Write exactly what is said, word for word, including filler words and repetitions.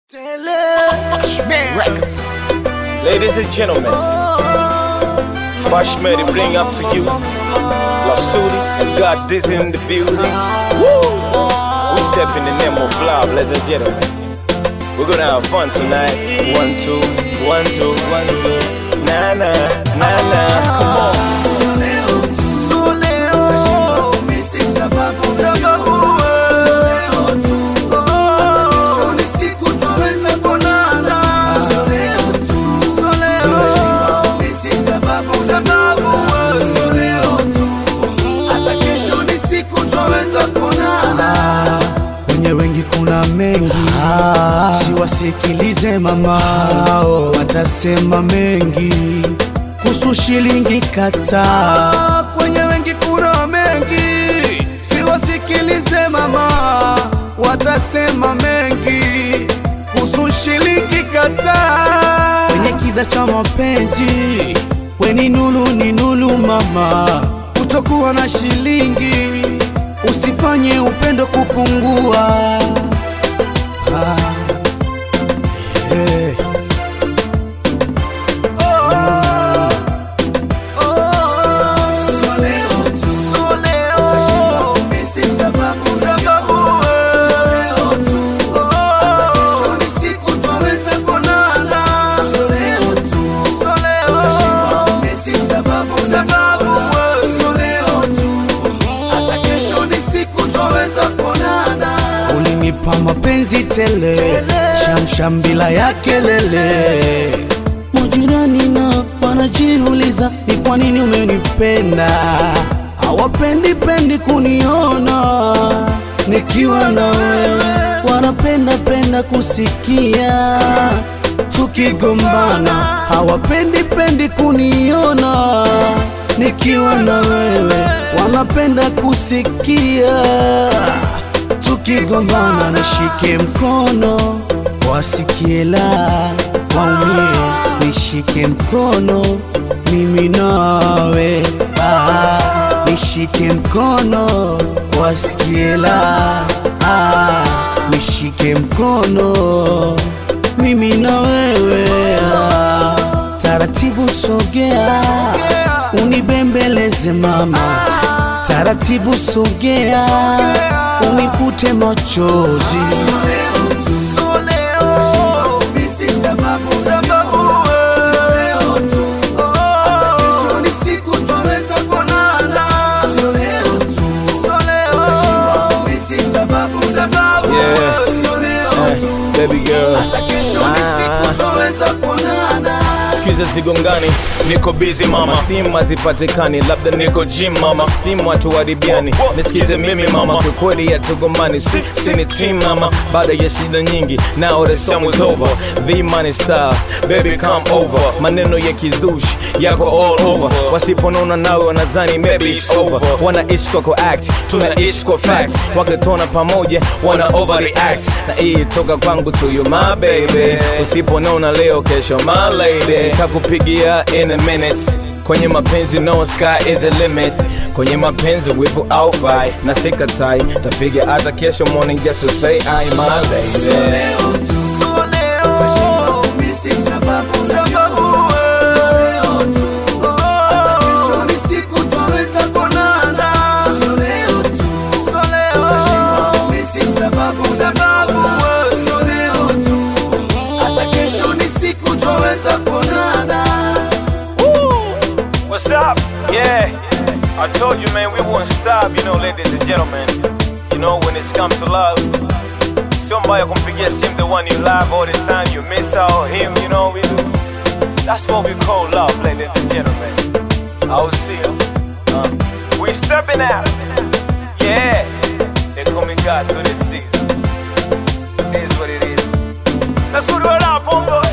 Records. Ladies and gentlemen, Fashmeri bring up to you Lasudi and God Dizzy in the building. Woo! We step in the name of love, ladies and gentlemen. We're gonna have fun tonight. One, two, one, two, one, two. Na na, na na, come on. Wenye wengi kuna mengi, ah, siwasikilize mama, oh, watasema mengi kuhusu shilingi kata. Wenye wengi kuna mengi, siwasikilize mama, watasema mengi kuhusu shilingi kata. Wenye kiza cha mapenzi, weni nulu ni nulu mama, kutokuwa na shilingi usifanye upendo kupungua. Ah, yeah. Oh, oh, so leo, so leo, misi sababu, sababu, so leo tu, oh, ni siku twaweza konana. So leo tu, so leo, misi sababu, sababu, so leo tu, hata kesho ni siku twaweza konana. Ulinipa mapenzi tele, tele, shamsham bila ya kelele. Majirani na wanajiuliza ni kwa nini umenipenda. Hawapendi pendi kuniona nikiwa na wewe, wanapenda penda kusikia tukigombana. Hawapendi pendi kuniona nikiwa na wewe, wanapenda kusikia tukigombana. Nishike mkono wasikie la waumie, nishike mkono mimi nawe, ah, nishike mkono wasikie la, ah, nishike mkono mimi na wewe, ah, taratibu sogea unibembeleze mama, taratibu sogea unifute machozi. So leo, misi sababu, sababu, so leo tu, oh, ni siku twaweza konana. So leo tu, so leo, misi sababu, sababu, Yeah. so leo tu, Baby girl, hata kesho ni siku twaweza konana. skiza zigongani, niko busy mama, simu hazipatikani, labda niko gym mama, steam watu waribiani, nisikize mimi mama, kwa kweli ya tugomani, si, sini team mama, baada ya shida nyingi, now the sum was over, the money style, baby come over, maneno ya kizushi, yako all over, wasiponona nawe wanazani maybe it's over, wanaishi kwa ko-act, tunaishi kwa facts, wakitona pamoja, wana overreact, na hii toka kwangu to you my baby, usiponona leo kesho my lady, takupigia in a minute. Kwenye mapenzi no sky is the limit. Kwenye mapenzi wivu au fight na sikatai, tapiga hata kesho morning just to say I my baby. So leo, so leo, misi sababu, sababu, so leo tu, hata kesho ni siku twaweza konana. So leo tu, so leo, misi sababu, sababu, so leo tu, hata kesho ni siku twaweza konana. What's up? Yeah, I told you man we won't stop, you know ladies and gentlemen. You know when it's come to love, somebody kumpigia sim the one you love all the time, you miss out him, you know we do. That's what we call love, ladies and gentlemen. I'll see you. Uh, we stepping out. Yeah, they call me God to this season. It is what it is. That's what we're up, Pombo.